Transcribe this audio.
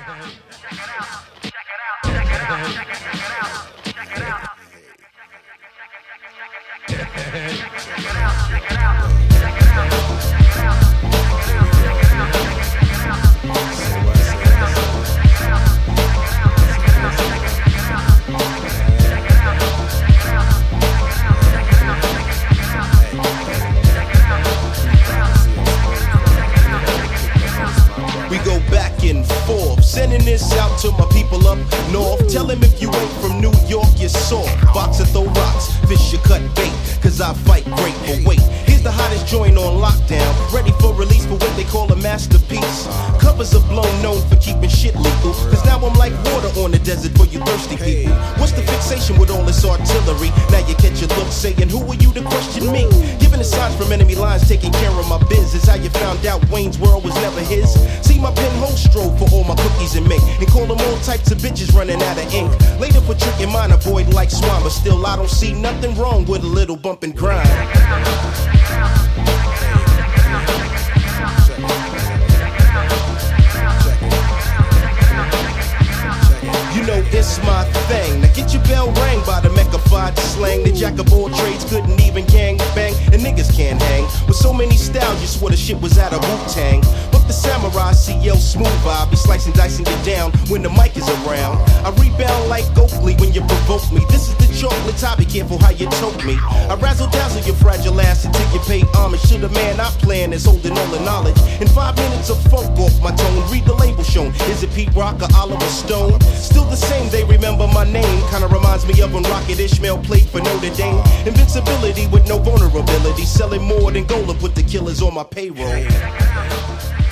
We go back and forth, sending this out to my people up north. Tell them if you ain't from New York, you're soft. Boxer throw rocks, fish you cut bait, cause I fight great, but wait. Here's the hottest joint on lockdown, ready for release for what they call a masterpiece. Covers are blown, known for keeping shit legal, cause now I'm like water on the desert for you thirsty people. What's the fixation with all this artillery? Now you catch your look saying, who are you to question me? Giving the signs from enemy lines, taking care of my biz is how you found out Wayne's World was never his. See my pinhole stroke for all my cookies and mink, and call them all types of bitches running out of ink. Later for tricking mine, avoid like swine, but still I don't see nothing wrong with a little bump and grind. You know it's my thing. Now get your bell rang by the mechafied slang. The jack of all trades couldn't even gang bang, and niggas can't hang with so many styles. You swore the shit was out of Wu-Tang. But the samurai CL smooth vibe, be slicing, dicing you down when the mic is around. I rebound like Oakley when you provoke me. This is the chocolate top, be careful how you choke me. I razzle dazzle your fragile ass until you pay homage to the man I plan that's holding all the knowledge. In 5 minutes of funk off my tone, read the label shown. Is it Pete Rock or Oliver Stone? Still the same, they remember my name. Kinda reminds me of when Rocket Ishmael played for Notre Dame. Invincibility with no vulnerability, selling more than gold to put the killers on my payroll.